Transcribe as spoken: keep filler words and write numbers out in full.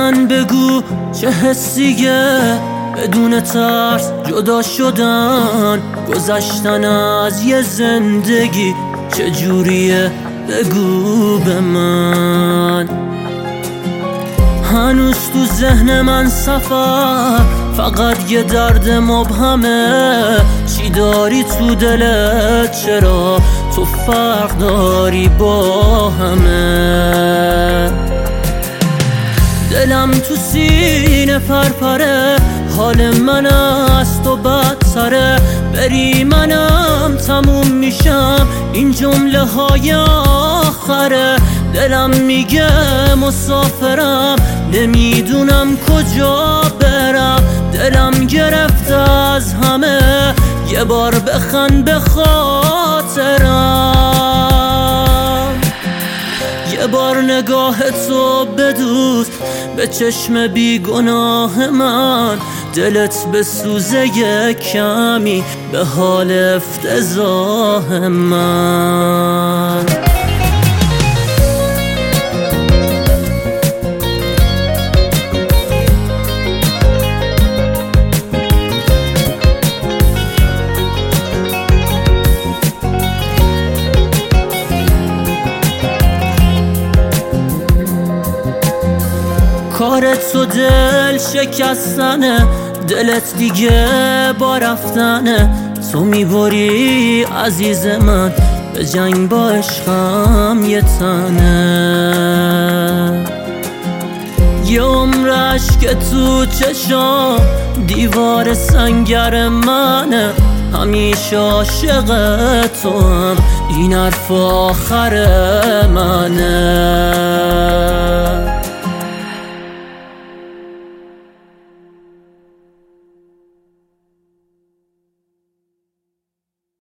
من بگو چه حسیه بدون ترس جدا شدن، گذشتن از یه زندگی چجوریه بگو به من. هنوز تو ذهن من سفر فقط یه درد مبهمه، چی داری تو دلت؟ چرا تو فرق داری با همه؟ دلم تو سینه پرپره، حال من از تو بدتره، بری منم تموم میشم، این جمله های آخره. دلم میگه مسافرم، نمیدونم کجا برم، دلم گرفته از همه، یه بار بخند به خاطرم، یه بار نگاه تو بدوز به چشم بیگناه من، دلت بسوزه یه کمی به حال افتضاح من. کارت تو دل شکستنه، دلت دیگه با رفتنه، تو میبری عزیز من به جنگ با عشقم یه تنه. یه عمرش که تو چشام دیوار سنگر منه، همیشه عاشق تو هم این حرف آخر منه.